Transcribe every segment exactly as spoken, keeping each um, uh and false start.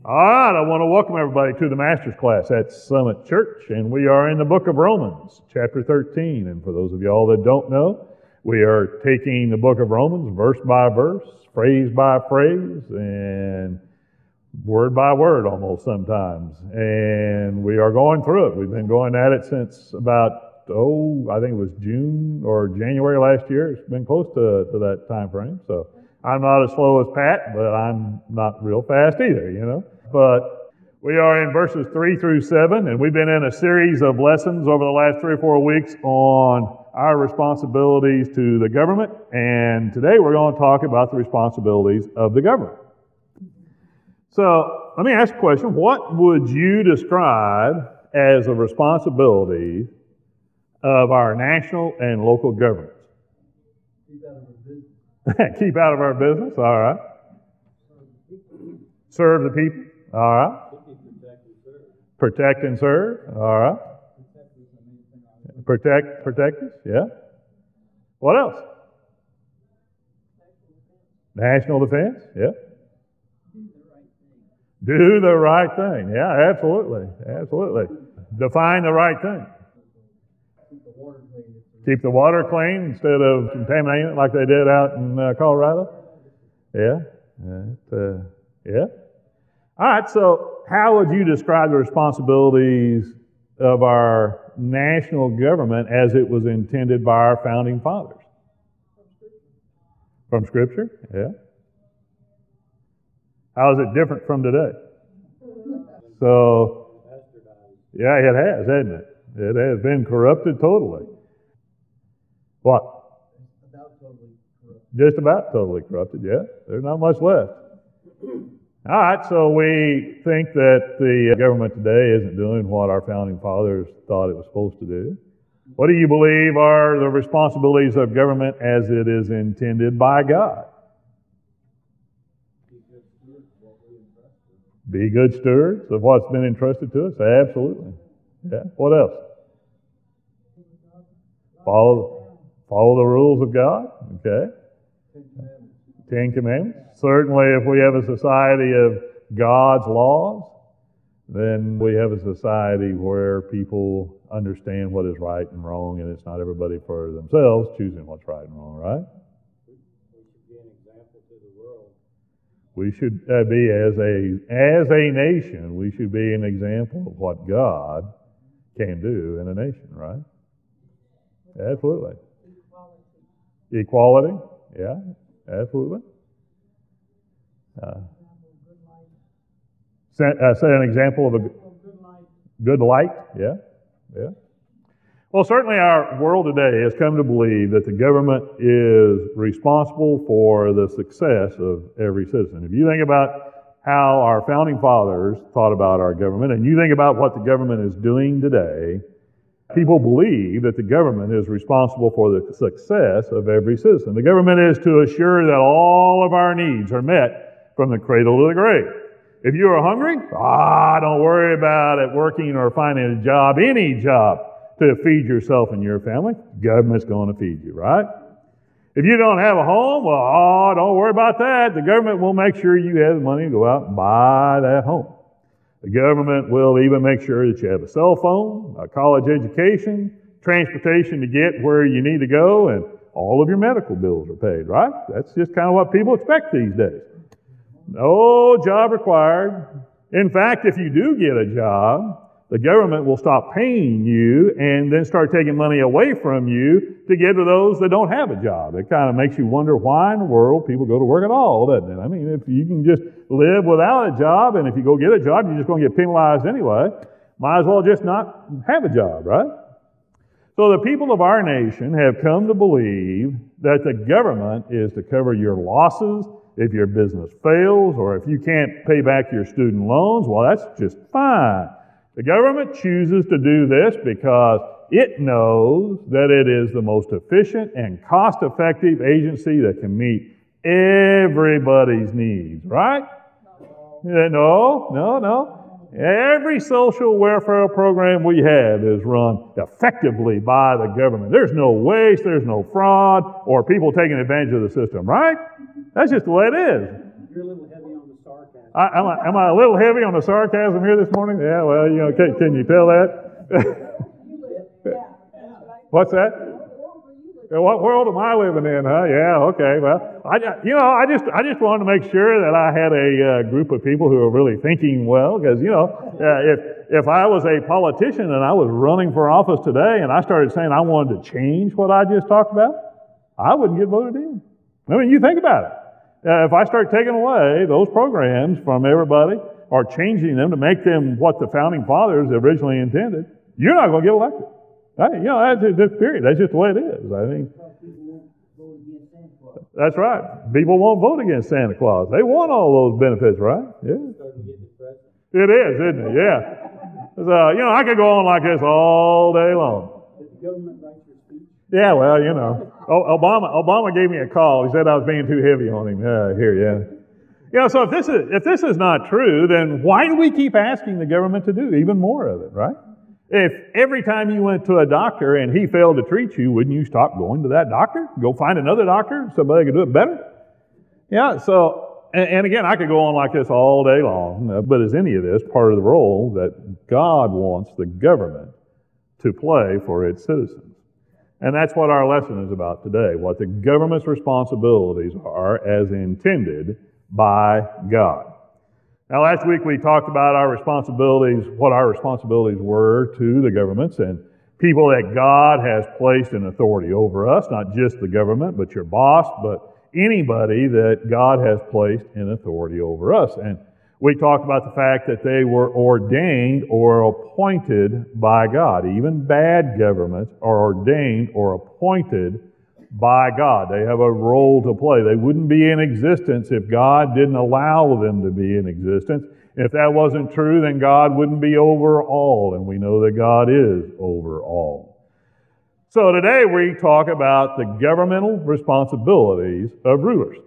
All right, I want to welcome everybody to the Master's Class at Summit Church, and we are in the book of Romans, chapter thirteen. And for those of y'all that don't know, we are taking the book of Romans verse by verse, phrase by phrase, and word by word almost sometimes. And we are going through it. We've been going at it since about, oh, I think it was June or January last year. It's been close to, to that time frame. So I'm not as slow as Pat, but I'm not real fast either, you know. But we are in verses three through seven, and we've been in a series of lessons over the last three or four weeks on our responsibilities to the government, and today we're going to talk about the responsibilities of the government. So let me ask a question. What would you describe as the responsibilities of our national and local governments? Keep out of our business. Keep out of our business, all right. Serve the people, all right. Protect and serve, all right. Protect, protect us, yeah. What else? National defense, yeah. Do the right thing, yeah, absolutely, absolutely. Define the right thing. Keep the water clean. Keep the water clean instead of contaminating it like they did out in uh, Colorado. Yeah, uh, uh, yeah. All right, so how would you describe the responsibilities of our national government as it was intended by our founding fathers? From Scripture, yeah. How is it different from today? So, yeah, it has, hasn't it? It has been corrupted totally. What? About totally corrupt. Just about totally corrupted, yeah. There's not much left. All right, so we think that the government today isn't doing what our founding fathers thought it was supposed to do. What do you believe are the responsibilities of government as it is intended by God? Be good stewards of what's been entrusted to us? Absolutely. Yeah. What else? Follow, follow the rules of God. Okay. Ten Commandments. Certainly, if we have a society of God's laws, then we have a society where people understand what is right and wrong, and it's not everybody for themselves choosing what's right and wrong, right? We should uh, be as a as a nation, we should be an example of what God can do in a nation, right? Absolutely. Equality. Equality, yeah, absolutely. Uh, set, uh, set an example of a good light, yeah, yeah. Well, certainly our world today has come to believe that the government is responsible for the success of every citizen. If you think about how our founding fathers thought about our government, and you think about what the government is doing today, people believe that the government is responsible for the success of every citizen. The government is to assure that all of our needs are met from the cradle to the grave. If you are hungry, ah, don't worry about it working or finding a job, any job, to feed yourself and your family. The government's going to feed you, right? If you don't have a home, well, oh, don't worry about that. The government will make sure you have the money to go out and buy that home. The government will even make sure that you have a cell phone, a college education, transportation to get where you need to go, and all of your medical bills are paid, right? That's just kind of what people expect these days. No job required. In fact, if you do get a job, the government will stop paying you and then start taking money away from you to give to those that don't have a job. It kind of makes you wonder why in the world people go to work at all, doesn't it? I mean, if you can just live without a job, and if you go get a job, you're just going to get penalized anyway. Might as well just not have a job, right? So the people of our nation have come to believe that the government is to cover your losses if your business fails, or if you can't pay back your student loans. Well, that's just fine. The government chooses to do this because it knows that it is the most efficient and cost-effective agency that can meet everybody's needs, right? No, no, no. Every social welfare program we have is run effectively by the government. There's no waste, there's no fraud, or people taking advantage of the system, right? That's just the way it is. You're a little heavy on the sarcasm. I, am, I, am I a little heavy on the sarcasm here this morning? Yeah, well, you know, can, can you tell that? What's that? What world am I living in, huh? Yeah, okay. Well, I, you know, I just, I just wanted to make sure that I had a uh, group of people who are really thinking well, because you know, uh, if if I was a politician and I was running for office today, and I started saying I wanted to change what I just talked about, I wouldn't get voted in. I mean, you think about it. Uh, if I start taking away those programs from everybody or changing them to make them what the founding fathers originally intended, you're not going to get elected. Right? You know, that's just period. That's just the way it is. I think. That's right. People won't vote against Santa Claus. They want all those benefits, right? Yeah. It is, isn't it? Yeah. So, you know, I could go on like this all day long. Yeah, well, you know, Obama Obama gave me a call. He said I was being too heavy on him. Uh, here, yeah. You know, so if this is if this is not true, then why do we keep asking the government to do even more of it, right? If every time you went to a doctor and he failed to treat you, wouldn't you stop going to that doctor? Go find another doctor, somebody could do it better? Yeah, so, and, and again, I could go on like this all day long, uh, but is any of this part of the role that God wants the government to play for its citizens? And that's what our lesson is about today, what the government's responsibilities are as intended by God. Now, last week we talked about our responsibilities, what our responsibilities were to the governments and people that God has placed in authority over us, not just the government, but your boss, but anybody that God has placed in authority over us. And we talked about the fact that they were ordained or appointed by God. Even bad governments are ordained or appointed by God. They have a role to play. They wouldn't be in existence if God didn't allow them to be in existence. If that wasn't true, then God wouldn't be over all, and we know that God is over all. So today we talk about the governmental responsibilities of rulers.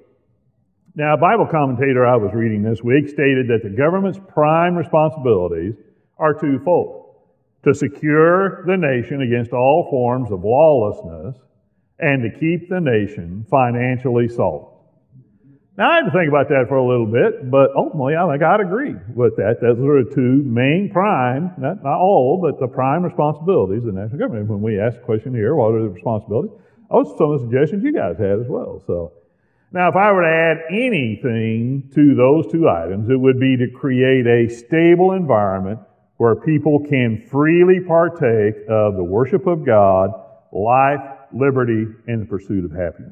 Now, a Bible commentator I was reading this week stated that the government's prime responsibilities are twofold: to secure the nation against all forms of lawlessness and to keep the nation financially solvent. Now, I had to think about that for a little bit, but ultimately I think I'd agree with that. Those are the two main prime, not, not all, but the prime responsibilities of the national government. When we asked the question here, what are the responsibilities? Those are some of the suggestions you guys had as well. So, now if I were to add anything to those two items, it would be to create a stable environment where people can freely partake of the worship of God, life, liberty, and the pursuit of happiness.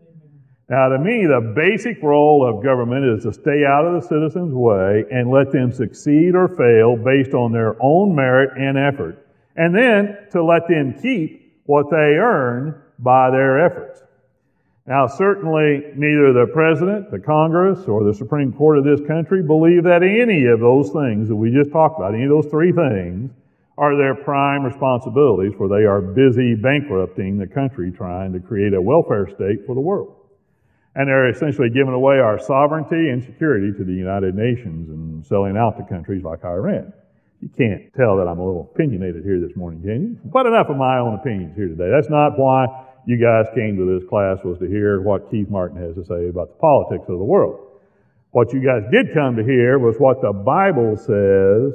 Now, to me, the basic role of government is to stay out of the citizens' way and let them succeed or fail based on their own merit and effort, and then to let them keep what they earn by their efforts. Now, certainly neither the President, the Congress, or the Supreme Court of this country believe that any of those things that we just talked about, any of those three things, are their prime responsibilities, for they are busy bankrupting the country trying to create a welfare state for the world. And they're essentially giving away our sovereignty and security to the United Nations and selling out to countries like Iran. You can't tell that I'm a little opinionated here this morning, can you? But enough of my own opinions here today. That's not why you guys came to this class, was to hear what Keith Martin has to say about the politics of the world. What you guys did come to hear was what the Bible says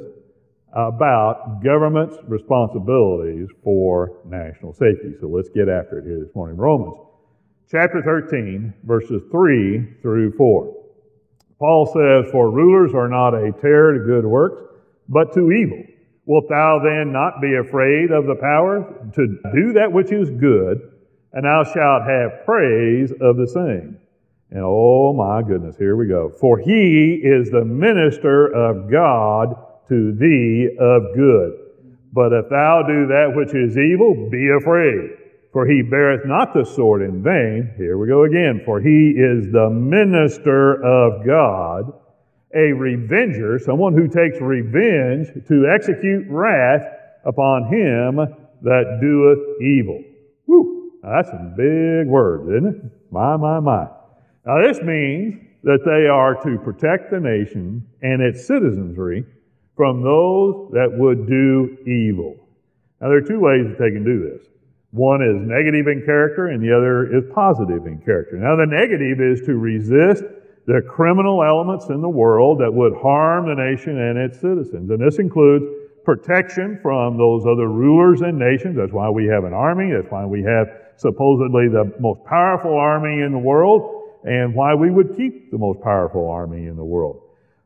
about government's responsibilities for national safety. So let's get after it here this morning. Romans chapter thirteen, verses three through four. Paul says, "For rulers are not a terror to good works, but to evil. Wilt thou then not be afraid of the power to do that which is good, and thou shalt have praise of the same?" And oh my goodness, here we go. "For he is the minister of God to thee of good. But if thou do that which is evil, be afraid. For he beareth not the sword in vain." Here we go again. "For he is the minister of God, a revenger," someone who takes revenge, "to execute wrath upon him that doeth evil." Whew, now that's a big word, isn't it? My, my, my. Now this means that they are to protect the nation and its citizenry from those that would do evil. Now there are two ways that they can do this. One is negative in character and the other is positive in character. Now the negative is to resist the criminal elements in the world that would harm the nation and its citizens. And this includes protection from those other rulers and nations. That's why we have an army. That's why we have supposedly the most powerful army in the world, and why we would keep the most powerful army in the world.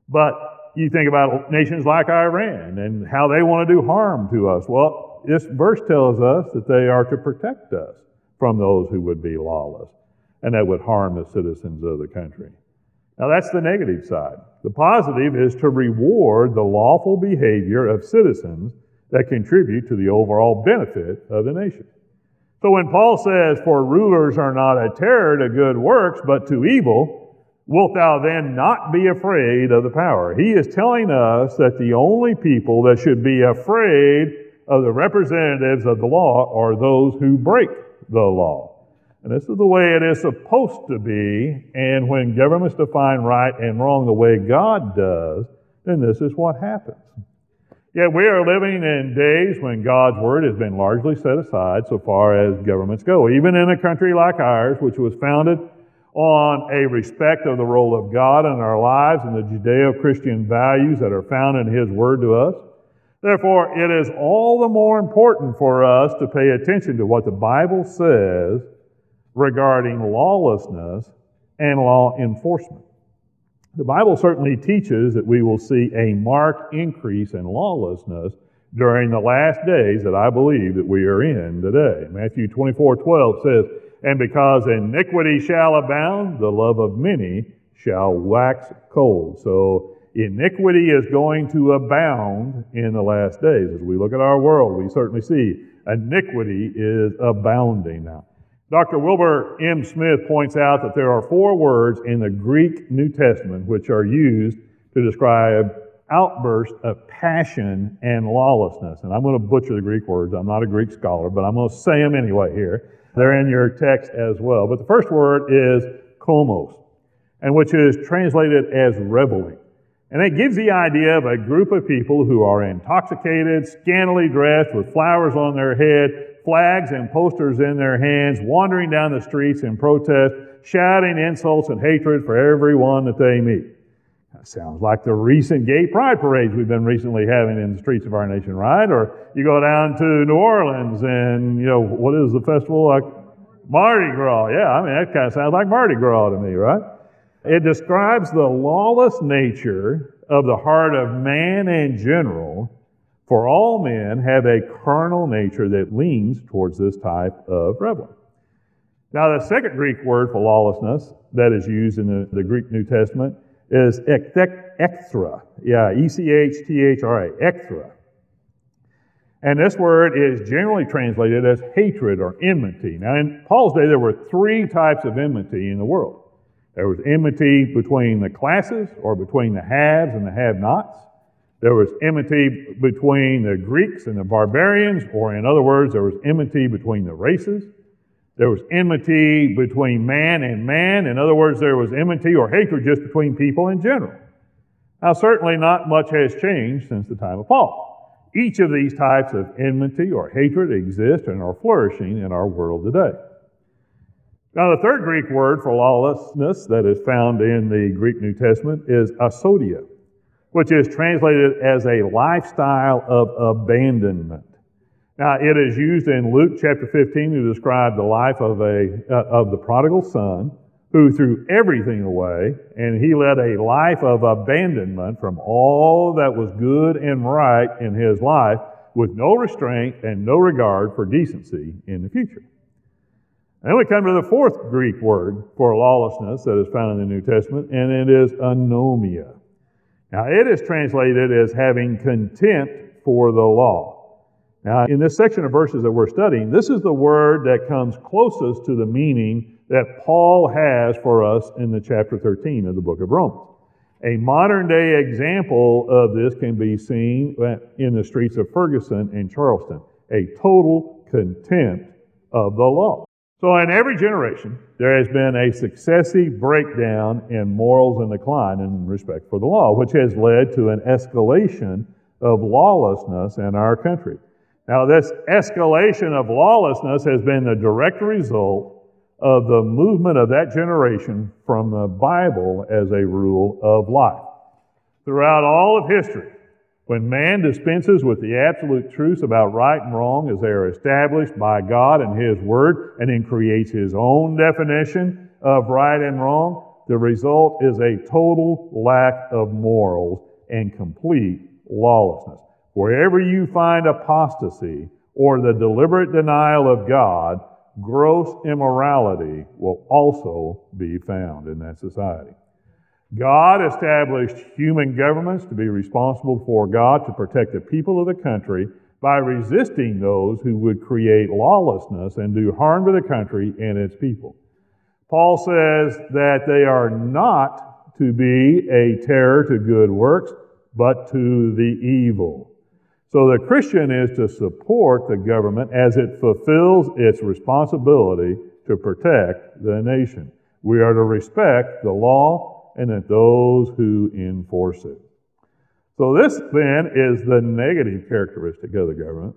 But you think about nations like Iran and how they want to do harm to us. Well, this verse tells us that they are to protect us from those who would be lawless and that would harm the citizens of the country. Now, that's the negative side. The positive is to reward the lawful behavior of citizens that contribute to the overall benefit of the nation. So when Paul says, "For rulers are not a terror to good works, but to evil, wilt thou then not be afraid of the power?" He is telling us that the only people that should be afraid of the representatives of the law are those who break the law. And this is the way it is supposed to be, and when governments define right and wrong the way God does, then this is what happens. Yet we are living in days when God's word has been largely set aside so far as governments go. Even in a country like ours, which was founded on a respect of the role of God in our lives and the Judeo-Christian values that are found in His word to us. Therefore, it is all the more important for us to pay attention to what the Bible says regarding lawlessness and law enforcement. The Bible certainly teaches that we will see a marked increase in lawlessness during the last days that I believe that we are in today. Matthew twenty-four twelve says, "And because iniquity shall abound, the love of many shall wax cold." So iniquity is going to abound in the last days. As we look at our world, we certainly see iniquity is abounding now. Doctor Wilbur M. Smith points out that there are four words in the Greek New Testament which are used to describe outbursts of passion and lawlessness. And I'm going to butcher the Greek words. I'm not a Greek scholar, but I'm going to say them anyway here. They're in your text as well. But the first word is komos, and which is translated as reveling. And it gives the idea of a group of people who are intoxicated, scantily dressed, with flowers on their head, flags and posters in their hands, wandering down the streets in protest, shouting insults and hatred for everyone that they meet. That sounds like the recent gay pride parades we've been recently having in the streets of our nation, right? Or you go down to New Orleans and, you know, what is the festival like? Mardi Gras. Yeah, I mean, that kind of sounds like Mardi Gras to me, right? It describes the lawless nature of the heart of man in general, for all men have a carnal nature that leans towards this type of reveling. Now, the second Greek word for lawlessness that is used in the, the Greek New Testament is ekthra. Yeah, E C H T H R A, ekthra. And this word is generally translated as hatred or enmity. Now, in Paul's day, there were three types of enmity in the world. There was enmity between the classes, or between the haves and the have-nots. There was enmity between the Greeks and the barbarians, or in other words, there was enmity between the races. There was enmity between man and man. In other words, there was enmity or hatred just between people in general. Now, certainly not much has changed since the time of Paul. Each of these types of enmity or hatred exist and are flourishing in our world today. Now, the third Greek word for lawlessness that is found in the Greek New Testament is asodia, which is translated as a lifestyle of abandonment. Now, it is used in Luke chapter fifteen to describe the life of a uh, of the prodigal son who threw everything away, and he led a life of abandonment from all that was good and right in his life, with no restraint and no regard for decency in the future. And then we come to the fourth Greek word for lawlessness that is found in the New Testament, and it is anomia. Now, it is translated as having contempt for the law. Now, in this section of verses that we're studying, this is the word that comes closest to the meaning that Paul has for us in the chapter thirteen of the book of Romans. A modern-day example of this can be seen in the streets of Ferguson and Charleston, a total contempt of the law. So in every generation, there has been a successive breakdown in morals and decline in respect for the law, which has led to an escalation of lawlessness in our country. Now, this escalation of lawlessness has been the direct result of the movement of that generation from the Bible as a rule of life. Throughout all of history, when man dispenses with the absolute truths about right and wrong as they are established by God and His Word, and then creates his own definition of right and wrong, the result is a total lack of morals and complete lawlessness. Wherever you find apostasy or the deliberate denial of God, gross immorality will also be found in that society. God established human governments to be responsible for God to protect the people of the country by resisting those who would create lawlessness and do harm to the country and its people. Paul says that they are not to be a terror to good works, but to the evil. So the Christian is to support the government as it fulfills its responsibility to protect the nation. We are to respect the law and that those who enforce it. So this then is the negative characteristic of the government.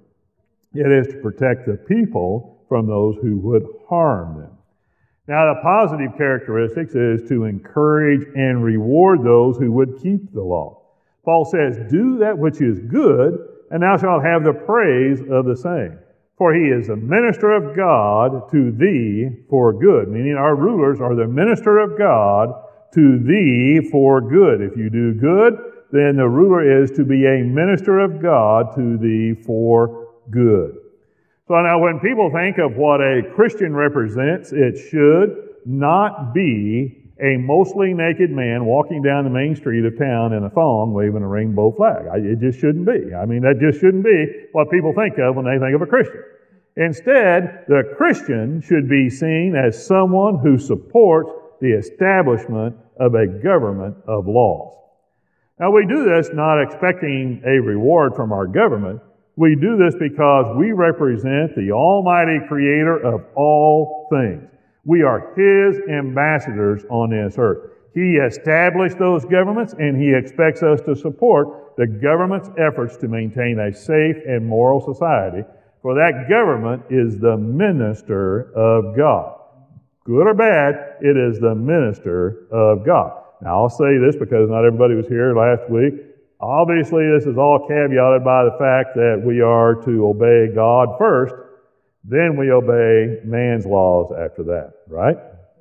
It is to protect the people from those who would harm them. Now the positive characteristics is to encourage and reward those who would keep the law. Paul says, do that which is good, and thou shalt have the praise of the same. For he is the minister of God to thee for good. Meaning our rulers are the minister of God to thee for good. If you do good, then the ruler is to be a minister of God to thee for good. So now when people think of what a Christian represents, it should not be a mostly naked man walking down the main street of town in a thong waving a rainbow flag. It just shouldn't be. I mean, that just shouldn't be what people think of when they think of a Christian. Instead, the Christian should be seen as someone who supports the establishment of a government of laws. Now, we do this not expecting a reward from our government. We do this because we represent the Almighty Creator of all things. We are His ambassadors on this earth. He established those governments, and He expects us to support the government's efforts to maintain a safe and moral society, for that government is the minister of God. Good or bad, it is the minister of God. Now, I'll say this because not everybody was here last week. Obviously, this is all caveated by the fact that we are to obey God first, then we obey man's laws after that, right?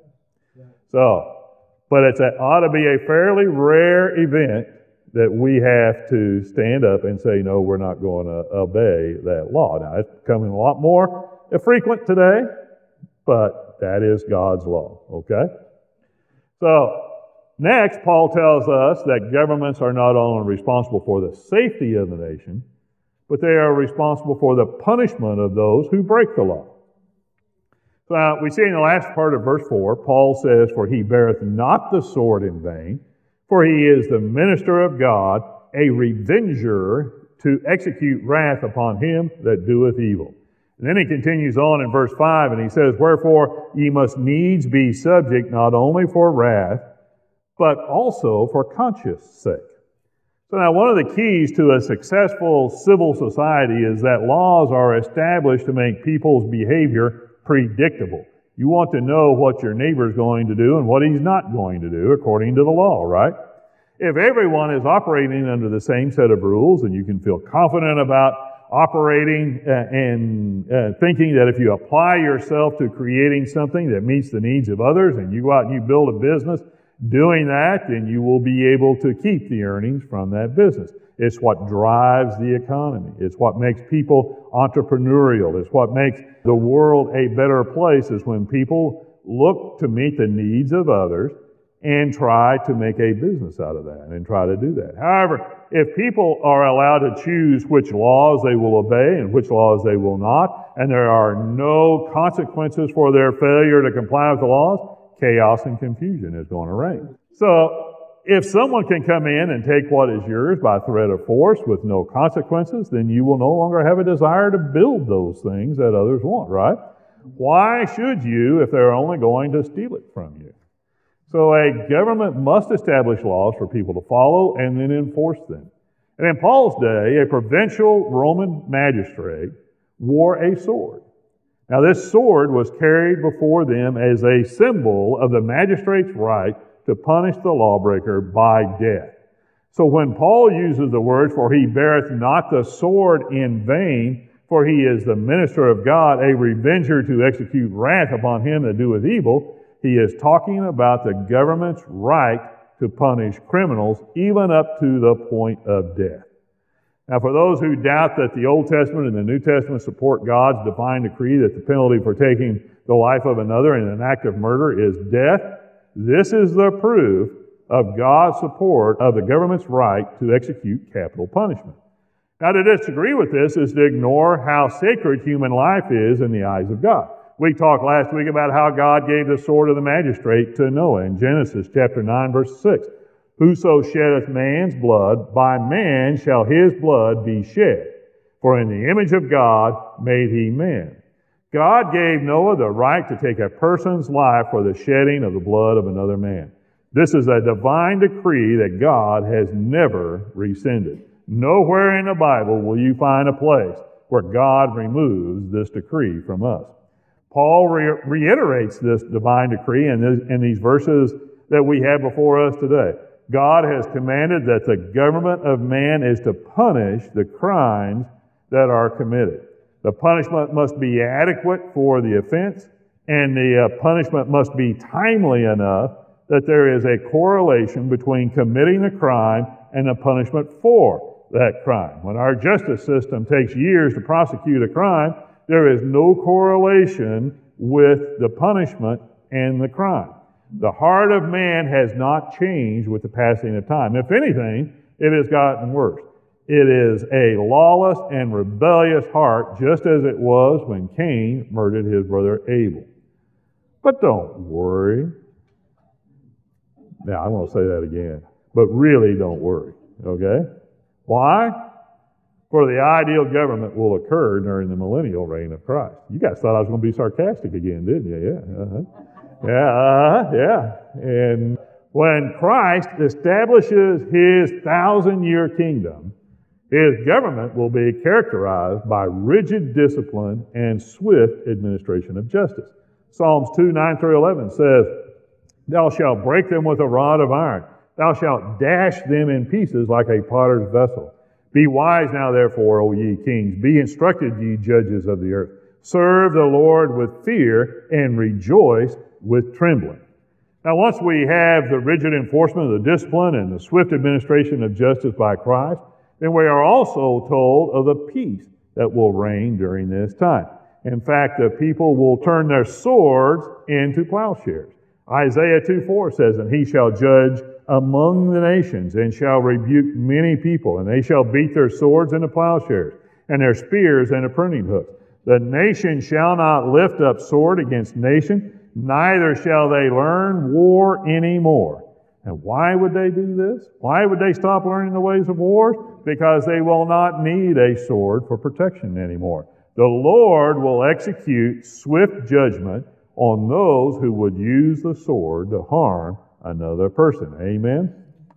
So, but it's a, ought to be a fairly rare event that we have to stand up and say, no, we're not going to obey that law. Now, it's becoming a lot more frequent today, but that is God's law, okay? So, next, Paul tells us that governments are not only responsible for the safety of the nation, but they are responsible for the punishment of those who break the law. So now, we see in the last part of verse four, Paul says, for he beareth not the sword in vain, for he is the minister of God, a revenger to execute wrath upon him that doeth evil. And then he continues on in verse five, and he says, wherefore ye must needs be subject not only for wrath, but also for conscience sake. So now one of the keys to a successful civil society is that laws are established to make people's behavior predictable. You want to know what your neighbor is going to do and what he's not going to do according to the law, right? If everyone is operating under the same set of rules, and you can feel confident about operating uh, and uh, thinking that if you apply yourself to creating something that meets the needs of others and you go out and you build a business doing that, then you will be able to keep the earnings from that business. It's what drives the economy. It's what makes people entrepreneurial. It's what makes the world a better place is when people look to meet the needs of others and try to make a business out of that and try to do that. However, if people are allowed to choose which laws they will obey and which laws they will not, and there are no consequences for their failure to comply with the laws, chaos and confusion is going to reign. So, if someone can come in and take what is yours by threat of force with no consequences, then you will no longer have a desire to build those things that others want, right? Why should you if they're only going to steal it from you? So a government must establish laws for people to follow and then enforce them. And in Paul's day, a provincial Roman magistrate wore a sword. Now this sword was carried before them as a symbol of the magistrate's right to punish the lawbreaker by death. So when Paul uses the words, for he beareth not the sword in vain, for he is the minister of God, a revenger to execute wrath upon him that doeth evil, he is talking about the government's right to punish criminals, even up to the point of death. Now, for those who doubt that the Old Testament and the New Testament support God's divine decree that the penalty for taking the life of another in an act of murder is death, this is the proof of God's support of the government's right to execute capital punishment. Now, to disagree with this is to ignore how sacred human life is in the eyes of God. We talked last week about how God gave the sword of the magistrate to Noah in Genesis chapter nine, verse six. Whoso sheddeth man's blood, by man shall his blood be shed. For in the image of God made he man. God gave Noah the right to take a person's life for the shedding of the blood of another man. This is a divine decree that God has never rescinded. Nowhere in the Bible will you find a place where God removes this decree from us. Paul re- reiterates this divine decree in, this, in these verses that we have before us today. God has commanded that the government of man is to punish the crimes that are committed. The punishment must be adequate for the offense, and the uh, punishment must be timely enough that there is a correlation between committing the crime and the punishment for that crime. When our justice system takes years to prosecute a crime, there is no correlation with the punishment and the crime. The heart of man has not changed with the passing of time. If anything, it has gotten worse. It is a lawless and rebellious heart, just as it was when Cain murdered his brother Abel. But don't worry. Now, I'm going to say that again. But really don't worry, okay? Why? For the ideal government will occur during the millennial reign of Christ. You guys thought I was going to be sarcastic again, didn't you? Yeah, uh-huh. Yeah, uh-huh, yeah. And when Christ establishes his thousand-year kingdom, his government will be characterized by rigid discipline and swift administration of justice. Psalms two, nine through eleven says, Thou shalt break them with a rod of iron. Thou shalt dash them in pieces like a potter's vessel. Be wise now, therefore, O ye kings. Be instructed, ye judges of the earth. Serve the Lord with fear and rejoice with trembling. Now, once we have the rigid enforcement of the discipline and the swift administration of justice by Christ, then we are also told of the peace that will reign during this time. In fact, the people will turn their swords into plowshares. Isaiah two four says, And he shall judge among the nations, and shall rebuke many people, and they shall beat their swords into plowshares, and their spears into pruning hooks. The nation shall not lift up sword against nation, neither shall they learn war anymore. And why would they do this? Why would they stop learning the ways of war? Because they will not need a sword for protection anymore. The Lord will execute swift judgment on those who would use the sword to harm another person. Amen?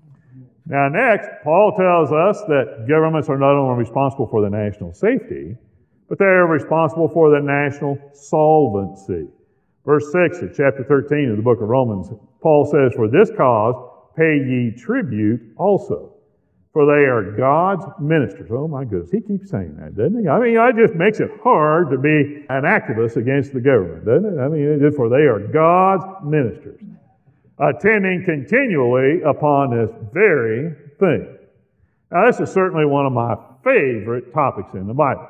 Now next, Paul tells us that governments are not only responsible for the national safety, but they are responsible for the national solvency. Verse six of chapter thirteen of the book of Romans, Paul says, For this cause pay ye tribute also, for they are God's ministers. Oh my goodness, he keeps saying that, doesn't he? I mean, it just makes it hard to be an activist against the government, doesn't it? I mean, for they are God's ministers, attending continually upon this very thing. Now, this is certainly one of my favorite topics in the Bible.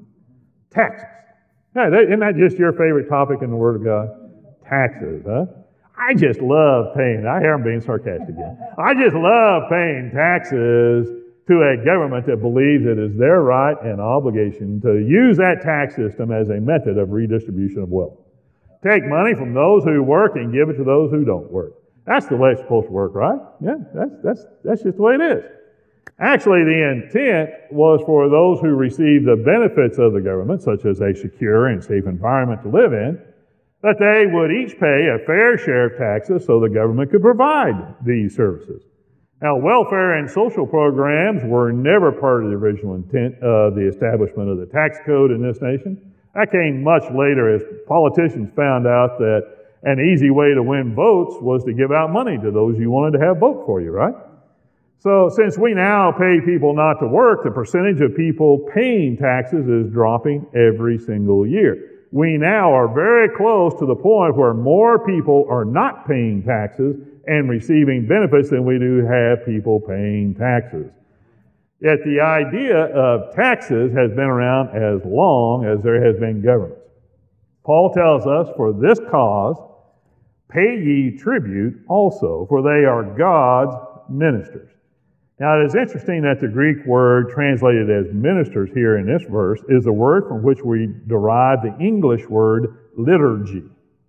Taxes. Yeah, isn't that just your favorite topic in the Word of God? Taxes, huh? I just love paying, I hear I'm being sarcastic again. I just love paying taxes to a government that believes it is their right and obligation to use that tax system as a method of redistribution of wealth. Take money from those who work and give it to those who don't work. That's the way it's supposed to work, right? Yeah, that's, that's, that's just the way it is. Actually, the intent was for those who receive the benefits of the government, such as a secure and safe environment to live in, that they would each pay a fair share of taxes so the government could provide these services. Now, welfare and social programs were never part of the original intent of the establishment of the tax code in this nation. That came much later as politicians found out that an easy way to win votes was to give out money to those you wanted to have vote for you, right? So since we now pay people not to work, the percentage of people paying taxes is dropping every single year. We now are very close to the point where more people are not paying taxes and receiving benefits than we do have people paying taxes. Yet the idea of taxes has been around as long as there has been government. Paul tells us, for this cause, pay ye tribute also, for they are God's ministers. Now, it is interesting that the Greek word translated as ministers here in this verse is the word from which we derive the English word liturgy.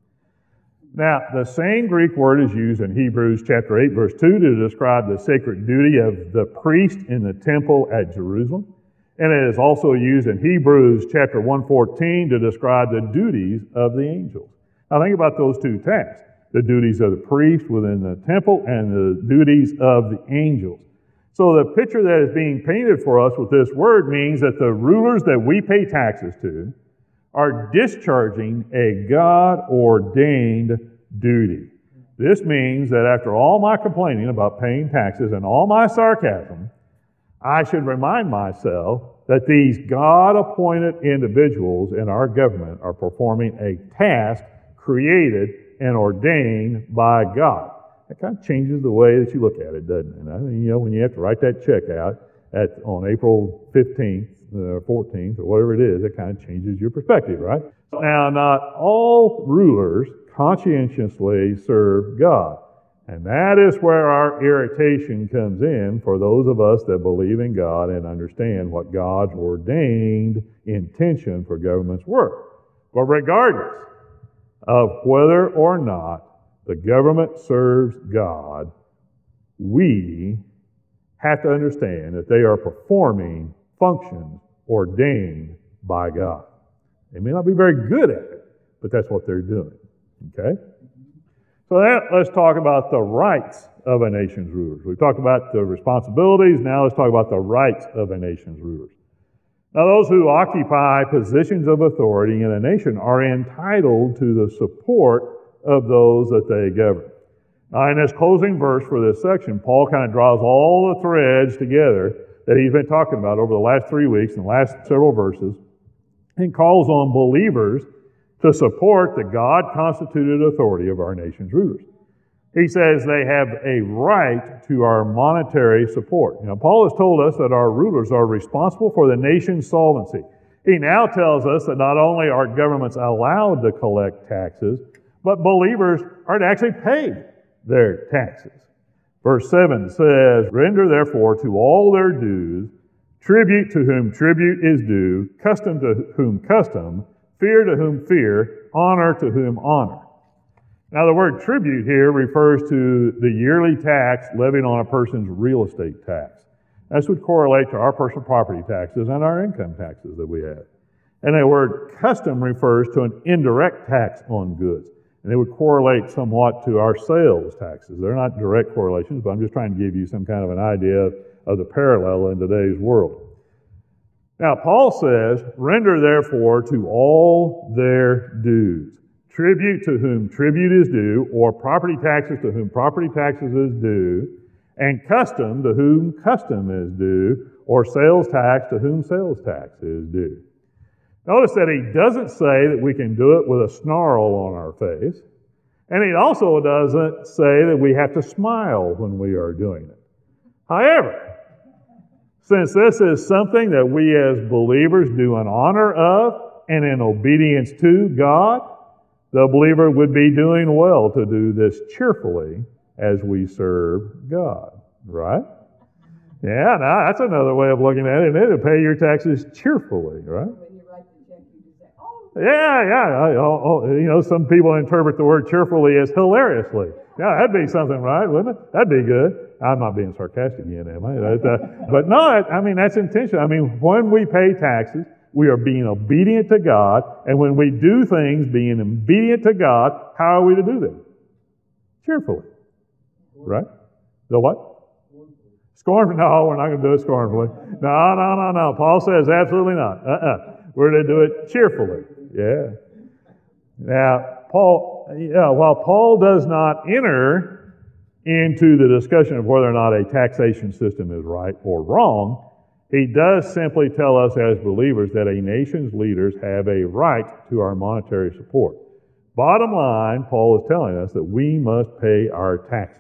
Now, the same Greek word is used in Hebrews chapter eight, verse two to describe the sacred duty of the priest in the temple at Jerusalem. And it is also used in Hebrews chapter one fourteen to describe the duties of the angels. Now, think about those two tasks, the duties of the priest within the temple and the duties of the angels. So the picture that is being painted for us with this word means that the rulers that we pay taxes to are discharging a God-ordained duty. This means that after all my complaining about paying taxes and all my sarcasm, I should remind myself that these God-appointed individuals in our government are performing a task created and ordained by God. That kind of changes the way that you look at it, doesn't it? I mean, you know, when you have to write that check out at, on April fifteenth or fourteenth or whatever it is, it kind of changes your perspective, right? Now, not all rulers conscientiously serve God. And that is where our irritation comes in for those of us that believe in God and understand what God's ordained intention for government's work. But regardless of whether or not the government serves God, we have to understand that they are performing functions ordained by God. They may not be very good at it, but that's what they're doing. Okay? So that, let's talk about the rights of a nation's rulers. We've talked about the responsibilities. Now let's talk about the rights of a nation's rulers. Now those who occupy positions of authority in a nation are entitled to the support of those that they govern. Now in this closing verse for this section, Paul kind of draws all the threads together that he's been talking about over the last three weeks and the last several verses, and calls on believers to support the God-constituted authority of our nation's rulers. He says they have a right to our monetary support. Now, Paul has told us that our rulers are responsible for the nation's solvency. He now tells us that not only are governments allowed to collect taxes, but believers are to actually pay their taxes. Verse seven says, "Render therefore to all their dues, tribute to whom tribute is due, custom to whom custom, fear to whom fear, honor to whom honor." Now the word tribute here refers to the yearly tax levied on a person's real estate tax. This would correlate to our personal property taxes and our income taxes that we have. And the word custom refers to an indirect tax on goods. And it would correlate somewhat to our sales taxes. They're not direct correlations, but I'm just trying to give you some kind of an idea of the parallel in today's world. Now, Paul says, "Render therefore to all their dues. Tribute to whom tribute is due, or property taxes to whom property taxes is due, and custom to whom custom is due, or sales tax to whom sales tax is due." Notice that he doesn't say that we can do it with a snarl on our face, and he also doesn't say that we have to smile when we are doing it. However, since this is something that we as believers do in honor of and in obedience to God, the believer would be doing well to do this cheerfully as we serve God, right? Yeah, now that's another way of looking at it, isn't it? To pay your taxes cheerfully, right? Yeah, yeah. I, oh, you know, some people interpret the word cheerfully as hilariously. Yeah, that'd be something, right? Wouldn't it? That'd be good. I'm not being sarcastic again, am I? Uh, but no, I mean, that's intentional. I mean, when we pay taxes, we are being obedient to God. And when we do things being obedient to God, how are we to do them? Cheerfully. Right? The what? Scornfully. No, we're not going to do it scornfully. No, no, no, no. Paul says absolutely not. Uh-uh. We're to do it cheerfully. Yeah. Now, Paul, yeah, while Paul does not enter into the discussion of whether or not a taxation system is right or wrong, he does simply tell us as believers that a nation's leaders have a right to our monetary support. Bottom line, Paul is telling us that we must pay our taxes.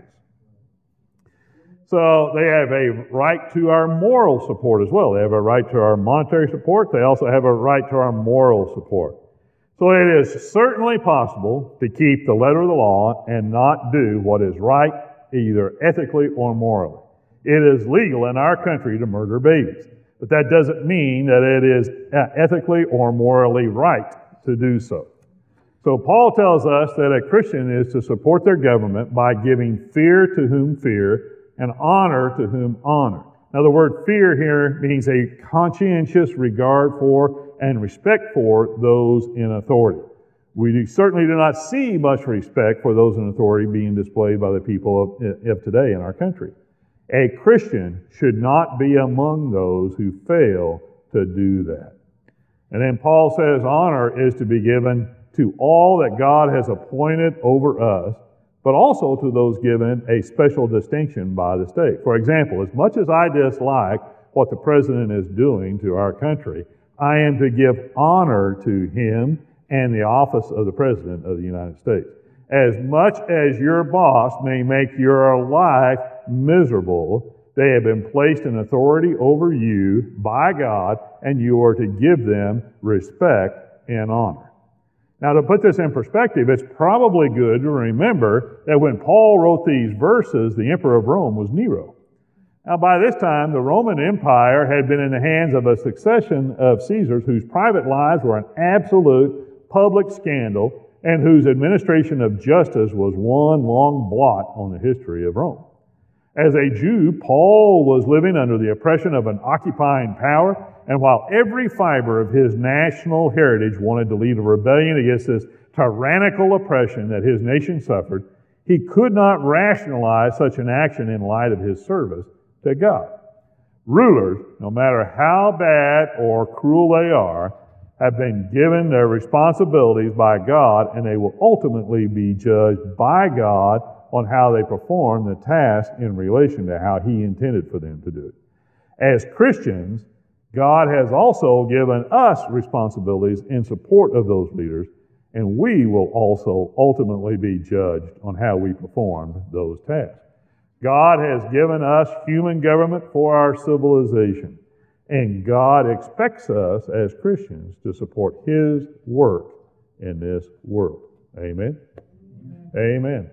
So they have a right to our moral support as well. They have a right to our monetary support. They also have a right to our moral support. So it is certainly possible to keep the letter of the law and not do what is right, either ethically or morally. It is legal in our country to murder babies, but that doesn't mean that it is ethically or morally right to do so. So Paul tells us that a Christian is to support their government by giving fear to whom fear and honor to whom honor. Now the word fear here means a conscientious regard for and respect for those in authority. We do, certainly do not see much respect for those in authority being displayed by the people of, of today in our country. A Christian should not be among those who fail to do that. And then Paul says honor is to be given to all that God has appointed over us, but also to those given a special distinction by the state. For example, as much as I dislike what the president is doing to our country, I am to give honor to him and the office of the President of the United States. As much as your boss may make your life miserable, they have been placed in authority over you by God, and you are to give them respect and honor. Now, to put this in perspective, it's probably good to remember that when Paul wrote these verses, the emperor of Rome was Nero. Now, by this time, the Roman Empire had been in the hands of a succession of Caesars whose private lives were an absolute public scandal and whose administration of justice was one long blot on the history of Rome. As a Jew, Paul was living under the oppression of an occupying power, and while every fiber of his national heritage wanted to lead a rebellion against this tyrannical oppression that his nation suffered, he could not rationalize such an action in light of his service to God. Rulers, no matter how bad or cruel they are, have been given their responsibilities by God, and they will ultimately be judged by God on how they perform the task in relation to how He intended for them to do it. As Christians, God has also given us responsibilities in support of those leaders, and we will also ultimately be judged on how we perform those tasks. God has given us human government for our civilization, and God expects us as Christians to support His work in this world. Amen? Amen. Amen.